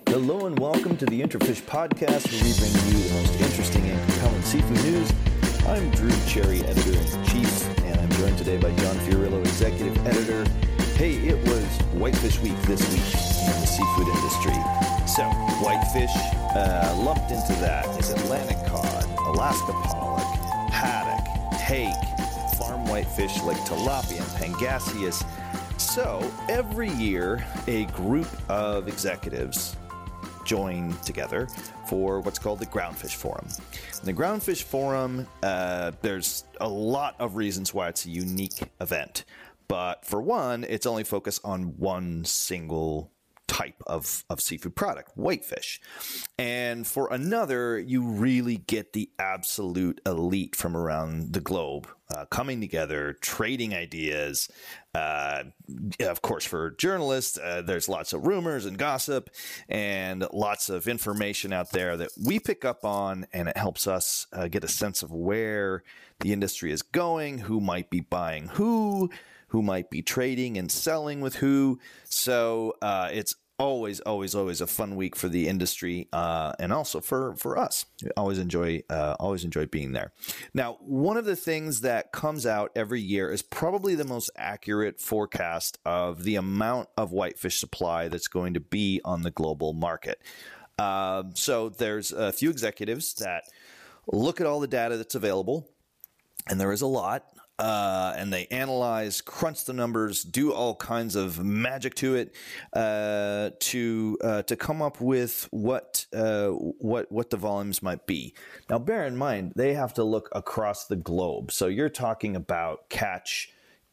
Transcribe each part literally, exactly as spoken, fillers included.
Hello and welcome to the Interfish Podcast, where we bring you the most interesting and compelling seafood news. I'm Drew Cherry, Editor-in-Chief, and I'm joined today by John Fiorillo, Executive Editor. Hey, it was Whitefish Week this week in the seafood industry. So, whitefish, uh, lumped into that is Atlantic cod, Alaska pollock, haddock, hake, farm whitefish like tilapia and pangasius. So, every year, a group of executives join together for what's called the Groundfish Forum. In the Groundfish Forum, uh, there's a lot of reasons why it's a unique event. But for one, it's only focused on one single type of, of seafood product, whitefish. And for another, you really get the absolute elite from around the globe uh, coming together, trading ideas. Uh, of course, for journalists, uh, there's lots of rumors and gossip and lots of information out there that we pick up on, and it helps us uh, get a sense of where the industry is going, who might be buying who, who might be trading and selling with who. So uh, it's always, always, always a fun week for the industry, uh, and also for, for us. We always enjoy, uh, always enjoy being there. Now, one of the things that comes out every year is probably the most accurate forecast of the amount of whitefish supply that's going to be on the global market. Um, so there's a few executives that look at all the data that's available, and there is a lot. Uh, and they analyze, crunch the numbers, do all kinds of magic to it uh, to uh, to come up with what uh, what what the volumes might be. Now, bear in mind, they have to look across the globe. So you're talking about catch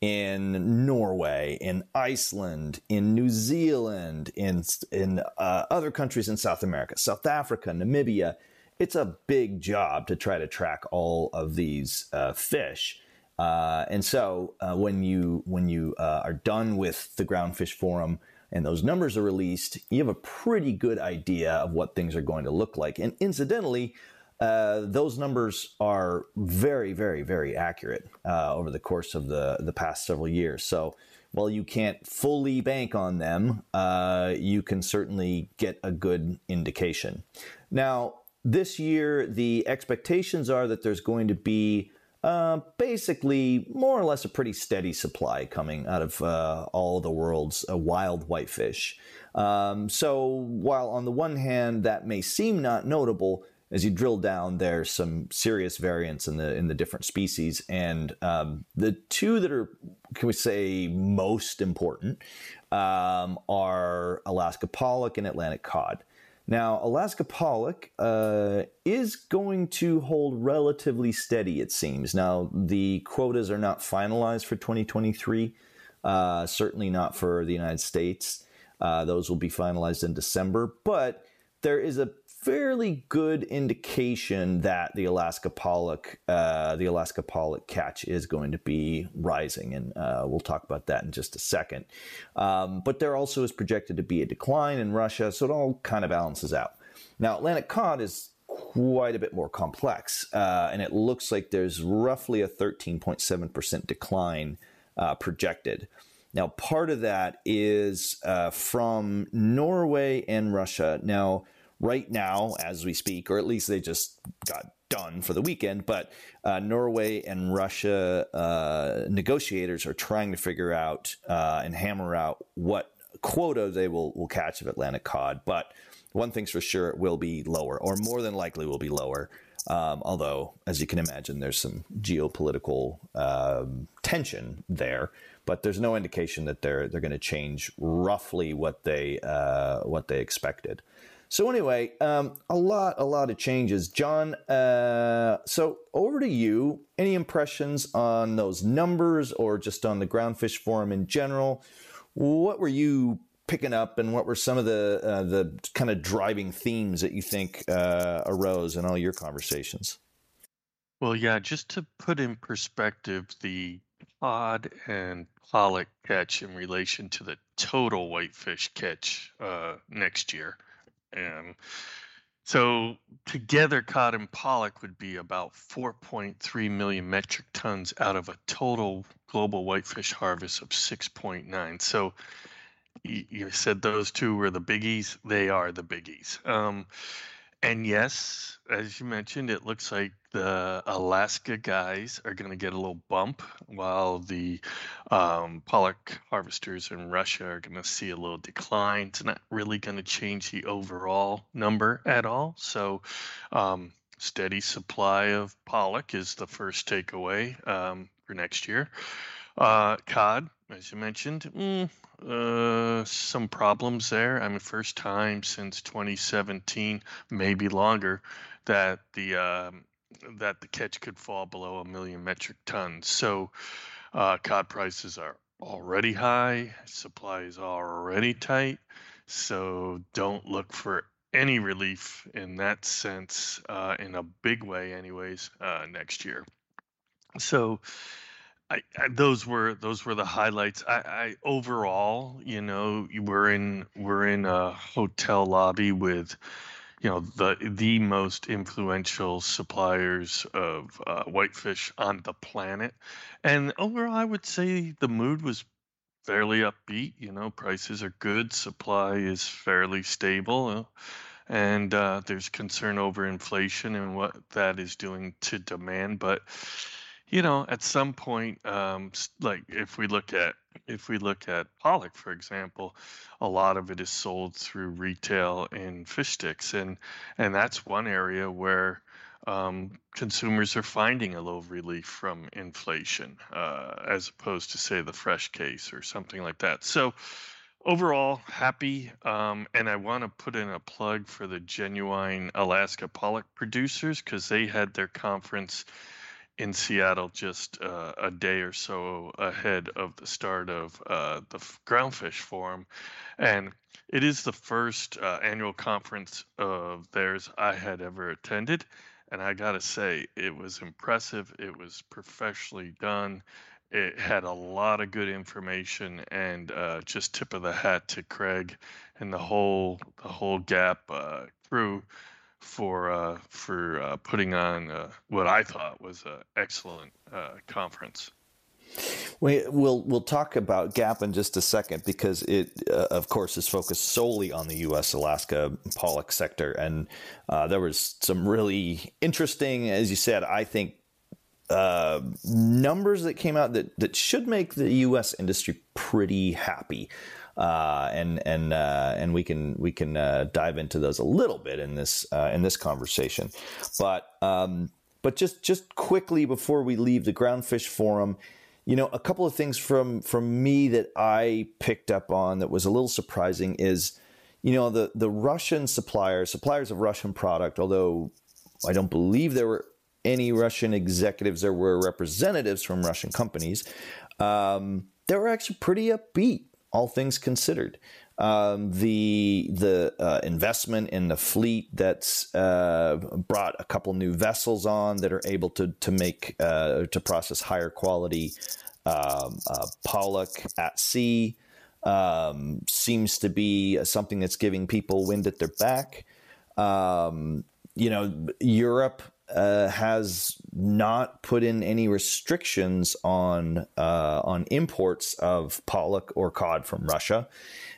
in Norway, in Iceland, in New Zealand, in in uh, other countries in South America, South Africa, Namibia. It's a big job to try to track all of these uh, fish. Uh, and so uh, when you when you uh, are done with the Groundfish Forum and those numbers are released, you have a pretty good idea of what things are going to look like. And incidentally, uh, those numbers are very, very, very accurate uh, over the course of the, the past several years. So while you can't fully bank on them, uh, you can certainly get a good indication. Now, this year, the expectations are that there's going to be Uh, basically, more or less a pretty steady supply coming out of uh, all the world's uh, wild whitefish. Um, so while on the one hand that may seem not notable, as you drill down, there's some serious variance in the in the different species. And um, the two that are, can we say, most important um, are Alaska pollock and Atlantic cod. Now, Alaska pollock uh, is going to hold relatively steady, it seems. Now, the quotas are not finalized for twenty twenty-three, uh, certainly not for the United States. Uh, those will be finalized in December, but there is a fairly good indication that the Alaska pollock, uh, the Alaska pollock catch is going to be rising, and uh, we'll talk about that in just a second. Um, but there also is projected to be a decline in Russia, so it all kind of balances out. Now, Atlantic cod is quite a bit more complex, uh, and it looks like there's roughly a thirteen point seven percent decline uh, projected. Now, part of that is uh, from Norway and Russia. Now, right now, as we speak, or at least they just got done for the weekend, but uh, Norway and Russia uh, negotiators are trying to figure out uh, and hammer out what quota they will, will catch of Atlantic cod. But one thing's for sure, it will be lower, or more than likely will be lower. Um, although, as you can imagine, there's some geopolitical um, tension there, but there's no indication that they're they're going to change roughly what they uh, what they expected. So anyway, um, a lot, a lot of changes. John, uh, so over to you. Any impressions on those numbers or just on the Groundfish Forum in general? What were you picking up, and what were some of the uh, the kind of driving themes that you think uh, arose in all your conversations? Well, yeah, just to put in perspective the cod and pollock catch in relation to the total whitefish catch uh, next year. And so together, cod and pollock would be about four point three million metric tons out of a total global whitefish harvest of six point nine. So you, you said those two were the biggies. They are the biggies. Um, and yes, as you mentioned, it looks like the Alaska guys are going to get a little bump, while the um, pollock harvesters in Russia are going to see a little decline. It's not really going to change the overall number at all. So, um, steady supply of pollock is the first takeaway um, for next year. Uh, cod, as you mentioned, mm, uh, some problems there. I mean, first time since twenty seventeen, maybe longer, that the um, that the catch could fall below a million metric tons. So, uh, cod prices are already high. Supply is already tight. So don't look for any relief in that sense, uh, in a big way, anyways, uh, next year. So I, I those were those were the highlights. I, I overall, you know, you we're in we're in a hotel lobby with, you know, the the most influential suppliers of uh, whitefish on the planet, and overall, I would say the mood was fairly upbeat. You know, prices are good, supply is fairly stable, uh, and uh, there's concern over inflation and what that is doing to demand. But you know, at some point, um, s- like if we look at if we look at pollock, for example, a lot of it is sold through retail in fish sticks, and and that's one area where um, consumers are finding a little relief from inflation, uh, as opposed to, say, the fresh case or something like that. So overall, happy. Um, and I want to put in a plug for the Genuine Alaska Pollock producers, because they had their conference in Seattle just uh, a day or so ahead of the start of uh, the f- Groundfish Forum. And it is the first uh, annual conference of theirs I had ever attended. And I got to say, it was impressive. It was professionally done. It had a lot of good information, and uh, just tip of the hat to Craig and the whole the whole Gap uh, crew for uh, for uh, putting on uh, what I thought was an excellent uh, conference. We, we'll we'll talk about Gap in just a second, because it, uh, of course, is focused solely on the U S Alaska pollock sector, and uh, there was some really interesting, as you said, I think, uh, numbers that came out that that should make the U S industry pretty happy. Uh, and and uh, and we can we can uh, dive into those a little bit in this uh, in this conversation, but um, but just just quickly before we leave the Groundfish Forum, you know, a couple of things from from me that I picked up on that was a little surprising is, you know, the the Russian suppliers suppliers of Russian product. Although I don't believe there were any Russian executives, there were representatives from Russian companies. Um, they were actually pretty upbeat, all things considered. Um, the the uh, investment in the fleet that's uh, brought a couple new vessels on that are able to to make uh, to process higher quality um, uh, pollock at sea um, seems to be something that's giving people wind at their back. Um, you know, Europe uh, has not put in any restrictions on uh, on imports of pollock or cod from Russia.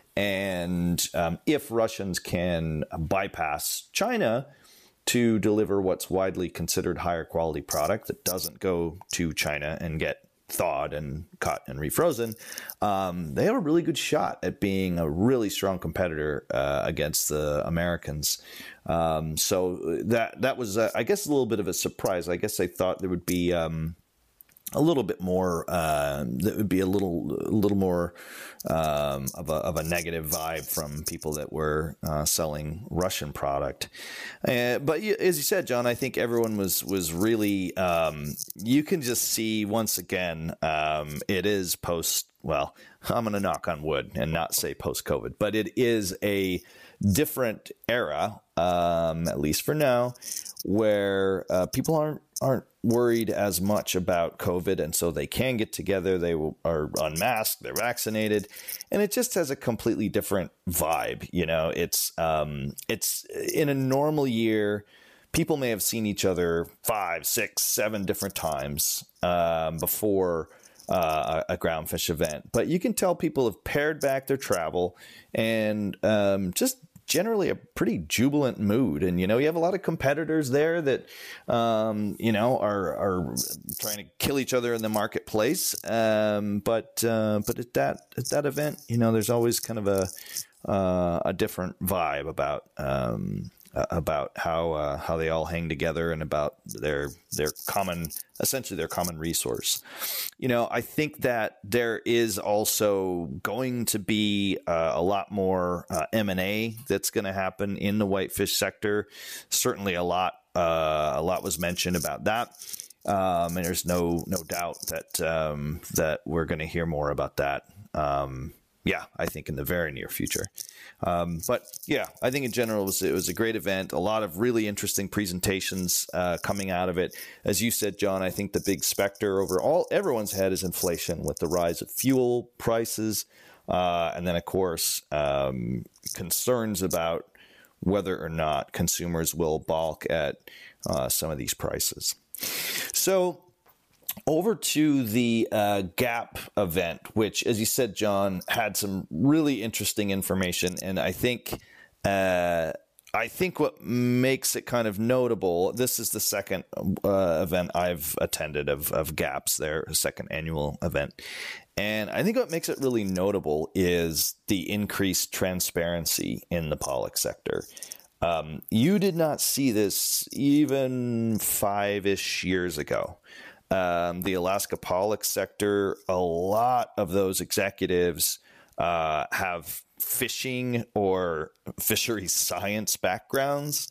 And um, if Russians can bypass China to deliver what's widely considered higher quality product that doesn't go to China and get thawed and cut and refrozen, um, they have a really good shot at being a really strong competitor uh, against the Americans. Um, so that that was, uh, I guess, a little bit of a surprise. I guess I thought there would be um, a little bit more, uh, that would be a little, a little more um, of a of a negative vibe from people that were uh, selling Russian product. Uh, but as you said, John, I think everyone was was really. Um, you can just see once again, um, it is post. Well, I'm going to knock on wood and not say post COVID, but it is a different era, um, at least for now, where uh, people aren't aren't worried as much about COVID, and so they can get together. They are unmasked, they're vaccinated, and it just has a completely different vibe. You know, it's um, it's in a normal year, people may have seen each other five, six, seven different times um, before uh, a, a groundfish event. But you can tell people have pared back their travel and um, just generally a pretty jubilant mood. And, you know, you have a lot of competitors there that, um, you know, are, are trying to kill each other in the marketplace. Um, but, uh, but at that, at that event, you know, there's always kind of a, uh, a different vibe about, um, about how, uh, how they all hang together and about their, their common, essentially their common resource. You know, I think that there is also going to be uh, a lot more uh, M and A that's going to happen in the whitefish sector. Certainly a lot, uh, a lot was mentioned about that. Um, and there's no, no doubt that, um, that we're going to hear more about that. Um, Yeah, I think in the very near future. Um, but yeah, I think in general it was, it was a great event. A lot of really interesting presentations uh, coming out of it. As you said, John, I think the big specter over all everyone's head is inflation with the rise of fuel prices. Uh, and then, of course, um, concerns about whether or not consumers will balk at uh, some of these prices. So over to the uh, GAP event, which, as you said, John, had some really interesting information. And I think uh, I think what makes it kind of notable, this is the second uh, event I've attended of, of GAP's, their second annual event. And I think what makes it really notable is the increased transparency in the pollock sector. Um, you did not see this even five-ish years ago. Um, the Alaska pollock sector, a lot of those executives uh, have fishing or fisheries science backgrounds.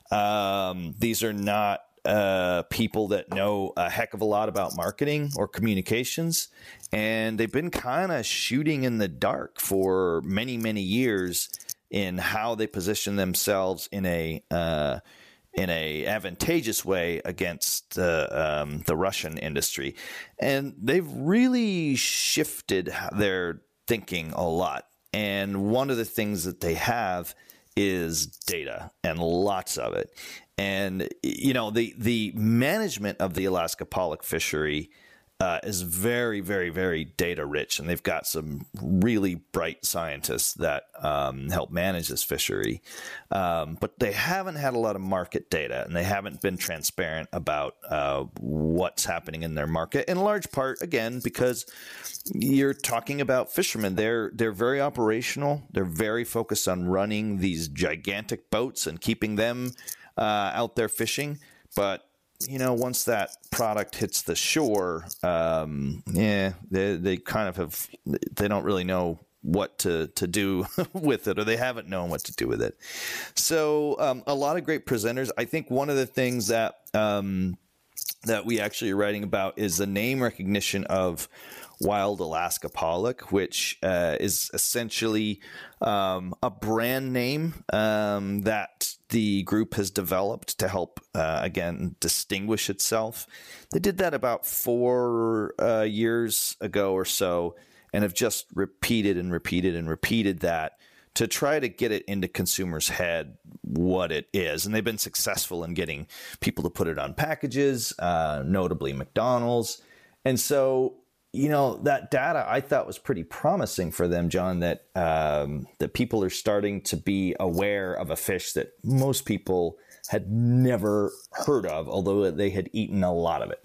Um, these are not uh, people that know a heck of a lot about marketing or communications, and they've been kind of shooting in the dark for many, many years in how they position themselves in a uh, in a advantageous way against uh, um, the Russian industry. And they've really shifted their thinking a lot. And one of the things that they have is data, and lots of it. And, you know, the, the management of the Alaska pollock fishery Uh, is very, very, very data rich. And they've got some really bright scientists that um, help manage this fishery. Um, but they haven't had a lot of market data, and they haven't been transparent about uh, what's happening in their market, in large part, again, because you're talking about fishermen. They're, they're very operational. They're very focused on running these gigantic boats and keeping them uh, out there fishing. But you know, once that product hits the shore, um, yeah, they they kind of have, they don't really know what to, to do with it, or they haven't known what to do with it. So um, a lot of great presenters. I think one of the things that um, that we actually are writing about is the name recognition of Wild Alaska pollock, which uh, is essentially um, a brand name um, that the group has developed to help, uh, again, distinguish itself. They did that about four uh, years ago or so, and have just repeated and repeated and repeated that to try to get it into consumers' head what it is. And they've been successful in getting people to put it on packages, uh, notably McDonald's. And so, you know, that data I thought was pretty promising for them, John, that um, that people are starting to be aware of a fish that most people had never heard of, although they had eaten a lot of it.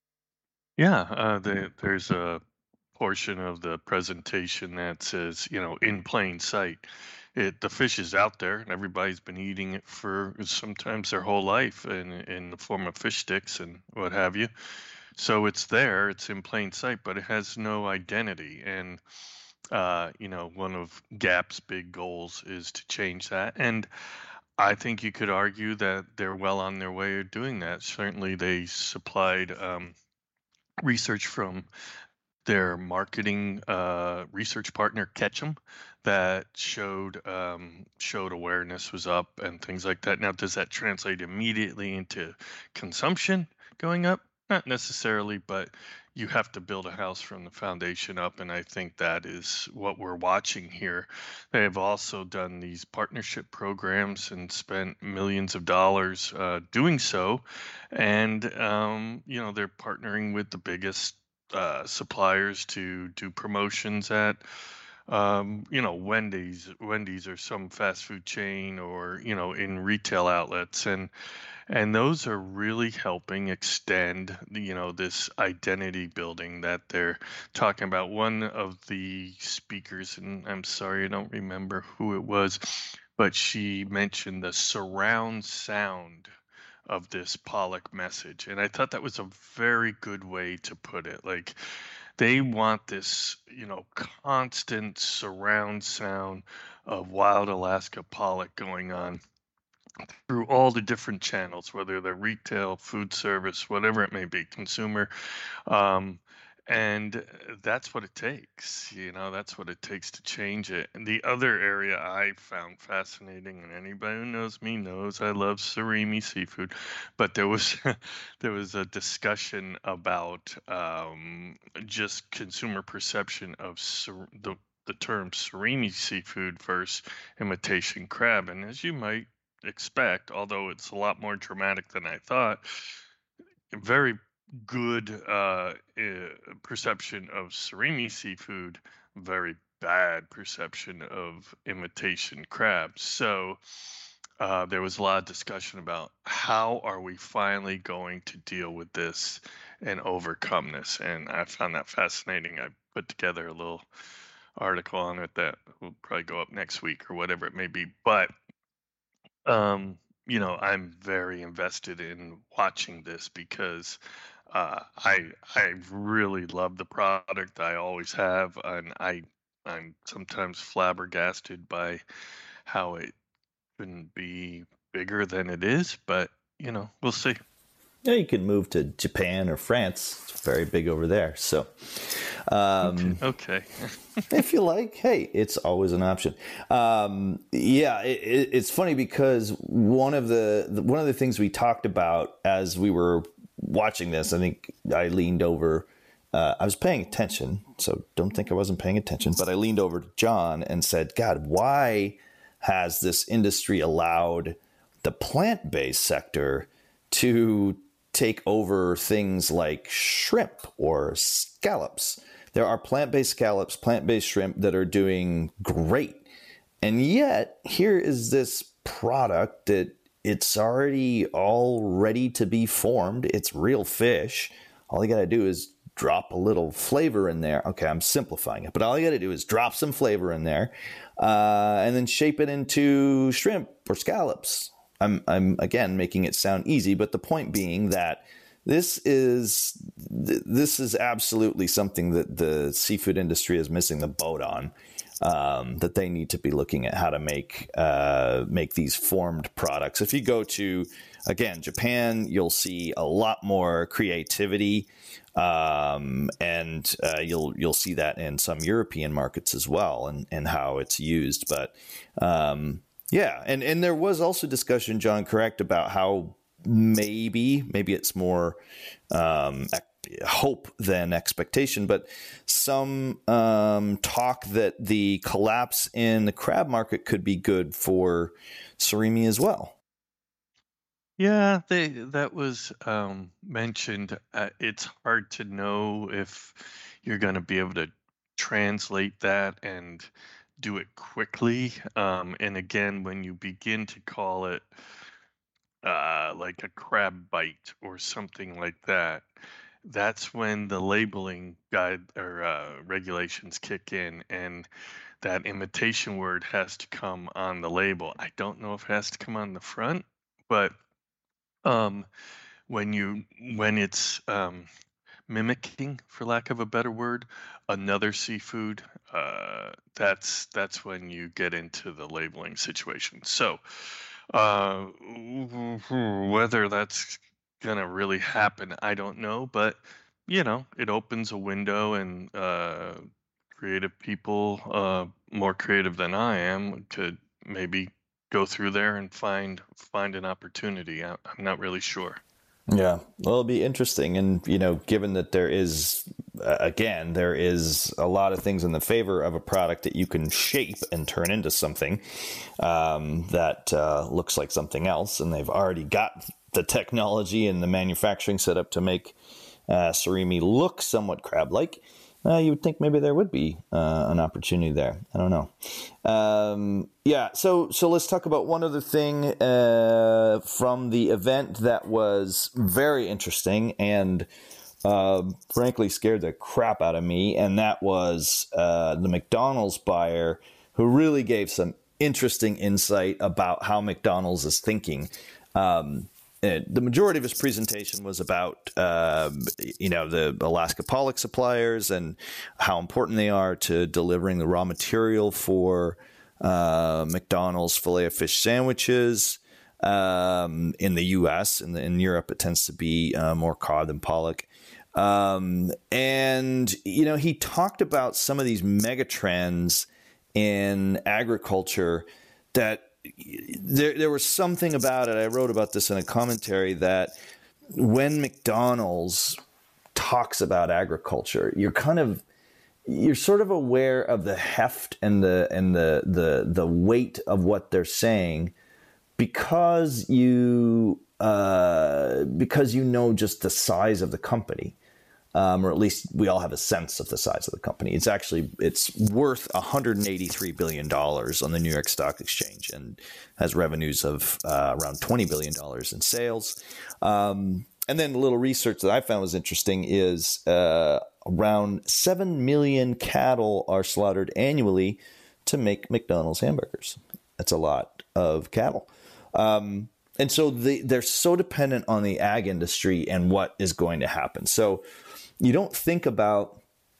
Yeah, uh, the, there's a portion of the presentation that says, you know, in plain sight. It, the fish is out there, and everybody's been eating it for sometimes their whole life in, in the form of fish sticks and what have you. So it's there, it's in plain sight, but it has no identity. And, uh, you know, one of GAP's big goals is to change that. And I think you could argue that they're well on their way of doing that. Certainly, they supplied um, research from their marketing uh, research partner, Ketchum, that showed um, showed awareness was up and things like that. Now, does that translate immediately into consumption going up? Not necessarily, but you have to build a house from the foundation up, and I think that is what we're watching here. They have also done these partnership programs and spent millions of dollars uh, doing so, and um, you know, they're partnering with the biggest uh, suppliers to do promotions at, um, you know, Wendy's, Wendy's or some fast food chain, or you know, in retail outlets, and and those are really helping extend, you know, this identity building that they're talking about. One of the speakers, and I'm sorry, I don't remember who it was, but she mentioned the surround sound of this Pollock message. And I thought that was a very good way to put it. Like, they want this, you know, constant surround sound of wild Alaska Pollock going on through all the different channels, whether they're retail, food service, whatever it may be, consumer. Um, and that's what it takes. You know, that's what it takes to change it. And the other area I found fascinating, and anybody who knows me knows I love surimi seafood, but there was there was a discussion about um, just consumer perception of sur- the the term surimi seafood versus imitation crab. And as you might expect, although it's a lot more dramatic than I thought, very good uh, uh, perception of surimi seafood, very bad perception of imitation crab. So uh, there was a lot of discussion about how are we finally going to deal with this and overcome this. And I found that fascinating. I put together a little article on it that will probably go up next week or whatever it may be. But um, you know, I'm very invested in watching this because uh, I I really love the product. I always have, and I I'm sometimes flabbergasted by how it couldn't be bigger than it is. But you know, we'll see. Yeah, you could move to Japan or France. It's very big over there. So, um, okay. if you like, hey, it's always an option. Um, yeah, it, it, it's funny because one of the one of the things we talked about as we were watching this, I think I leaned over. Uh, I was paying attention, so don't think I wasn't paying attention. But I leaned over to John and said, "God, why has this industry allowed the plant-based sector to take over things like shrimp or scallops? There are plant-based scallops, plant-based shrimp that are doing great. And yet here is this product that it's already all ready to be formed. It's real fish. All you got to do is drop a little flavor in there. Okay, I'm simplifying it, but all you got to do is drop some flavor in there uh, and then shape it into shrimp or scallops. I'm, I'm again making it sound easy, but the point being that this is this is absolutely something that the seafood industry is missing the boat on. Um, that they need to be looking at how to make uh, make these formed products. If you go to again Japan, you'll see a lot more creativity, um, and uh, you'll you'll see that in some European markets as well, and and how it's used, but. Um, Yeah, and, and there was also discussion, John, correct, about how maybe, maybe it's more um, hope than expectation, but some um, talk that the collapse in the crab market could be good for surimi as well. Yeah, they that was um, mentioned. Uh, it's hard to know if you're going to be able to translate that and do it quickly. Um, and again, when you begin to call it uh, like a crab bite or something like that, that's when the labeling guide or uh, regulations kick in, and that imitation word has to come on the label. I don't know if it has to come on the front, but um, when you when it's um, mimicking, for lack of a better word, another seafood, uh, that's that's when you get into the labeling situation. So uh, whether that's gonna really happen, I don't know, but you know, it opens a window, and uh, creative people, uh, more creative than I am, could maybe go through there and find find an opportunity. I, I'm not really sure. Yeah, well, it'll be interesting. And, you know, given that there is, uh, again, there is a lot of things in the favor of a product that you can shape and turn into something um, that uh, looks like something else. And they've already got the technology and the manufacturing set up to make uh, surimi look somewhat crab-like, uh, you would think maybe there would be uh, an opportunity there. I don't know. Um, yeah, so so let's talk about one other thing uh, from the event that was very interesting and uh, frankly scared the crap out of me, and that was uh, the McDonald's buyer who really gave some interesting insight about how McDonald's is thinking. Um, the majority of his presentation was about, uh, you know, the Alaska pollock suppliers and how important they are to delivering the raw material for uh, McDonald's Filet-O-Fish sandwiches um, in the U S. In, the, in Europe, it tends to be uh, more cod than pollock. Um, and, you know, he talked about some of these mega trends in agriculture that There, there was something about it. I wrote about this in a commentary that when McDonald's talks about agriculture, you're kind of, you're sort of aware of the heft and the and the the the weight of what they're saying, because you uh, because you know just the size of the company. Um, or at least we all have a sense of the size of the company. It's actually, it's worth one hundred eighty-three billion dollars on the New York Stock Exchange and has revenues of uh, around twenty billion dollars in sales. Um, and then a little research that I found was interesting is uh, around seven million cattle are slaughtered annually to make McDonald's hamburgers. That's a lot of cattle. Um, and so they, they're so dependent on the ag industry and what is going to happen. So you don't think about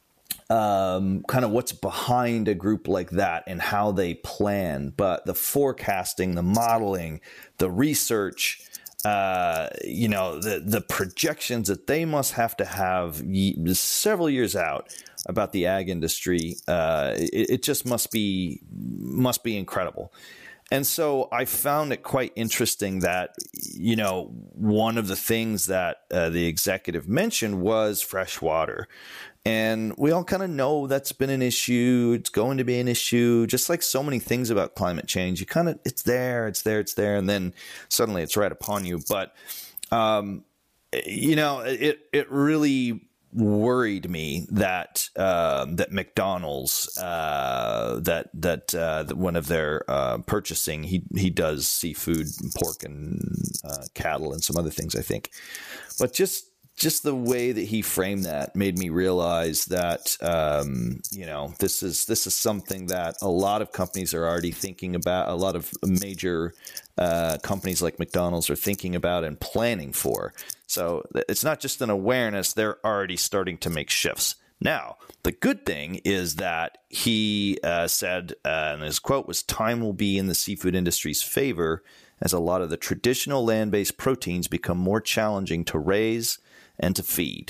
um, kind of what's behind a group like that and how they plan, but the forecasting, the modeling, the research, uh, you know, the, the projections that they must have to have ye- several years out about the ag industry, uh, it, it just must be must be incredible. And so I found it quite interesting that, you know, one of the things that uh, the executive mentioned was fresh water. And we all kind of know that's been an issue. It's going to be an issue, just like so many things about climate change. You kind of, it's there, it's there, it's there. And then suddenly it's right upon you. But, um, you know, it, it really worried me that uh, that McDonald's uh, that that, uh, that one of their uh, purchasing he he does seafood, pork, and uh, cattle, and some other things, I think. But just just the way that he framed that made me realize that um, you know this is this is something that a lot of companies are already thinking about. A lot of major uh, companies like McDonald's are thinking about and planning for. So it's not just an awareness, they're already starting to make shifts. Now, the good thing is that he uh, said, uh, and his quote was, "Time will be in the seafood industry's favor as a lot of the traditional land-based proteins become more challenging to raise and to feed."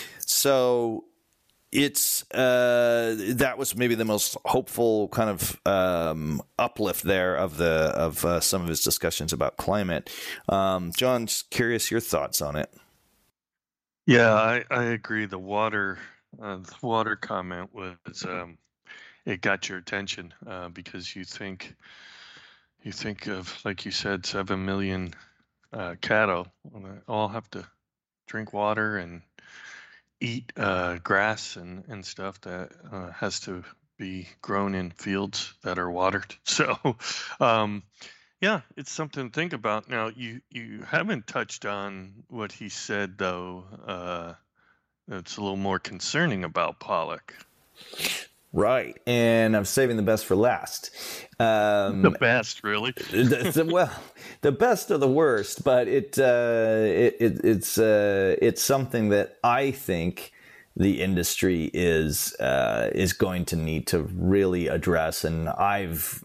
So it's uh, that was maybe the most hopeful kind of um, uplift there of the of uh, some of his discussions about climate. Um, John, just curious your thoughts on it. Yeah, I, I agree. The water, uh, the water comment was um, it got your attention uh, because you think you think of, like you said, seven million uh, cattle all have to drink water and eat uh, grass and, and stuff that uh, has to be grown in fields that are watered. So, um, yeah, it's something to think about. Now, you, you haven't touched on what he said, though. Uh, that's a little more concerning about pollock. Right, and I'm saving the best for last. Um, the best, really? the, well, the best or the worst, but it, uh, it, it it's uh, it's something that I think the industry is uh, is going to need to really address, and I've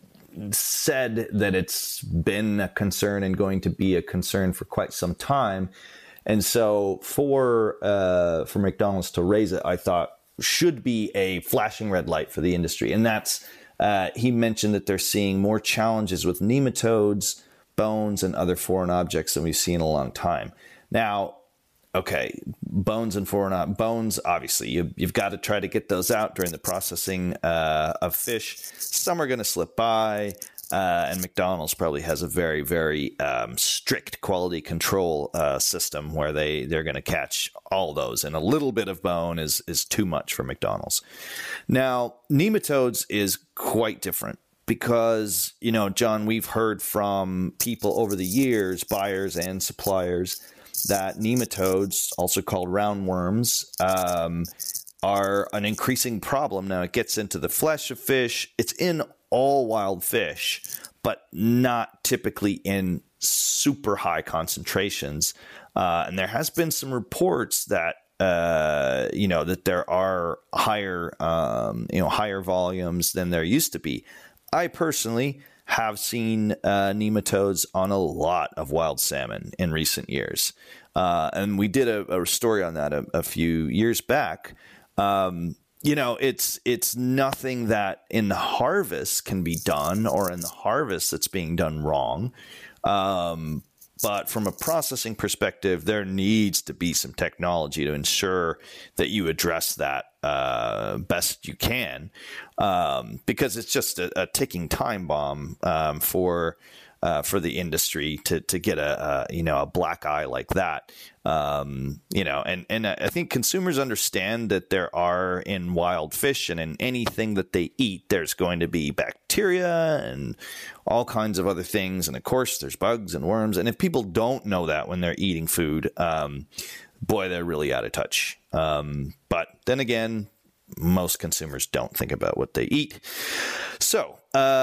said that it's been a concern and going to be a concern for quite some time, and so for uh, for McDonald's to raise it, I thought should be a flashing red light for the industry. And that's, uh, he mentioned that they're seeing more challenges with nematodes, bones, and other foreign objects than we've seen in a long time. Now, okay, bones and foreign ob- bones, obviously, you, you've got to try to get those out during the processing uh, of fish. Some are going to slip by. Uh, and McDonald's probably has a very, very um, strict quality control uh, system where they, they're going to catch all those. And a little bit of bone is, is too much for McDonald's. Now, nematodes is quite different because, you know, John, we've heard from people over the years, buyers and suppliers, that nematodes, also called roundworms, um, are an increasing problem. Now, it gets into the flesh of fish. It's in all wild fish, but not typically in super high concentrations. Uh, and there has been some reports that, uh, you know, that there are higher, um, you know, higher volumes than there used to be. I personally have seen uh, nematodes on a lot of wild salmon in recent years. Uh, and we did a, a story on that a, a few years back. Um, you know, it's it's nothing that in the harvest can be done or in the harvest that's being done wrong. Um, but from a processing perspective, there needs to be some technology to ensure that you address that uh, best you can, um, because it's just a, a ticking time bomb um, for uh, for the industry to to get a, a you know a black eye like that. Um, you know, and, and I think consumers understand that there are in wild fish and in anything that they eat, there's going to be bacteria and all kinds of other things. And of course, there's bugs and worms. And if people don't know that when they're eating food, um, boy, they're really out of touch. Um, but then again, most consumers don't think about what they eat. So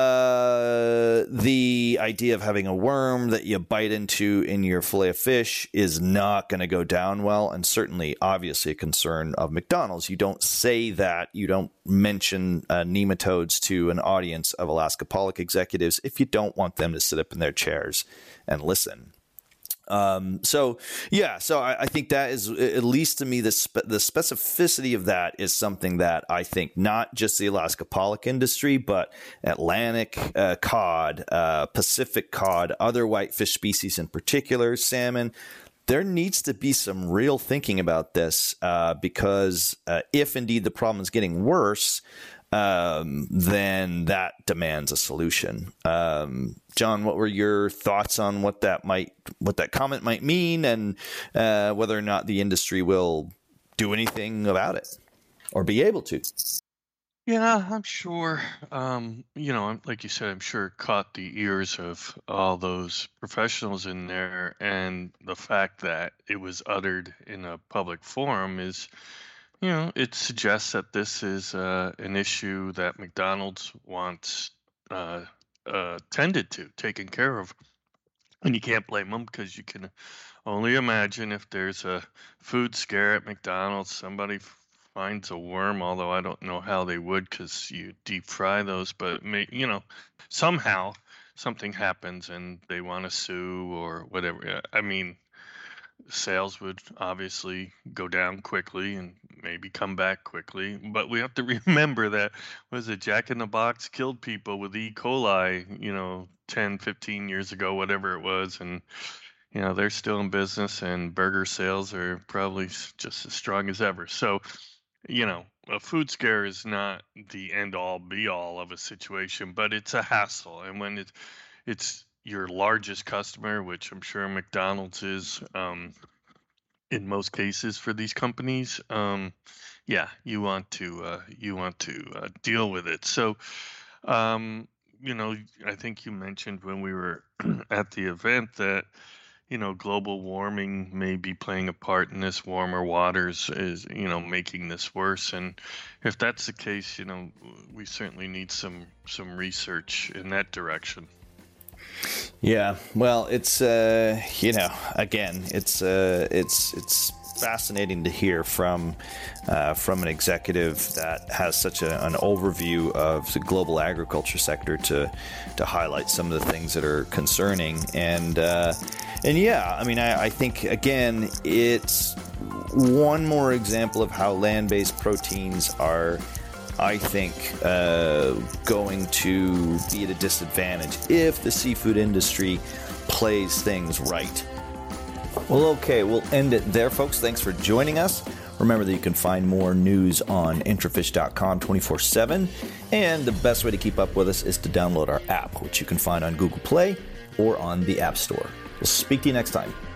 uh, the idea of having a worm that you bite into in your fillet of fish is not going to go down well, and certainly, obviously, a concern of McDonald's. You don't say that. You don't mention uh, nematodes to an audience of Alaska Pollock executives if you don't want them to sit up in their chairs and listen. Um, so, yeah, so I, I think that is, at least to me, the spe- the specificity of that is something that I think not just the Alaska pollock industry, but Atlantic uh, cod, uh, Pacific cod, other whitefish species in particular, salmon, there needs to be some real thinking about this uh, because uh, if indeed the problem is getting worse, um, then that demands a solution. Um, John, what were your thoughts on what that might, what that comment might mean, and uh, whether or not the industry will do anything about it or be able to? Yeah, I'm sure. Um, you know, like you said, I'm sure it caught the ears of all those professionals in there, and the fact that it was uttered in a public forum is, you know, it suggests that this is uh, an issue that McDonald's wants uh, uh, tended to, taken care of. And you can't blame them because you can only imagine if there's a food scare at McDonald's, somebody f- finds a worm, although I don't know how they would because you deep fry those. But, may, you know, somehow something happens and they want to sue or whatever. I mean, sales would obviously go down quickly and maybe come back quickly. But we have to remember that, was it Jack in the Box killed people with E. coli, you know, ten, fifteen years ago, whatever it was. And, you know, they're still in business and burger sales are probably s- just as strong as ever. So, you know, a food scare is not the end all be all of a situation, but it's a hassle. And when it's, it's, your largest customer, which I'm sure McDonald's is um, in most cases for these companies, um, yeah, you want to uh, you want to uh, deal with it. So, um, you know, I think you mentioned when we were at the event that, you know, global warming may be playing a part in this. Warmer waters is, you know, making this worse. And if that's the case, you know, we certainly need some some research in that direction. Yeah, well, it's uh, you know, again, it's uh, it's it's fascinating to hear from uh, from an executive that has such a, an overview of the global agriculture sector to to highlight some of the things that are concerning. And uh, and yeah, I mean, I, I think again, it's one more example of how land-based proteins are, I think, uh, going to be at a disadvantage if the seafood industry plays things right. Well, okay, we'll end it there, folks. Thanks for joining us. Remember that you can find more news on Intrafish dot com twenty-four seven, and the best way to keep up with us is to download our app, which you can find on Google Play or on the App Store. We'll speak to you next time.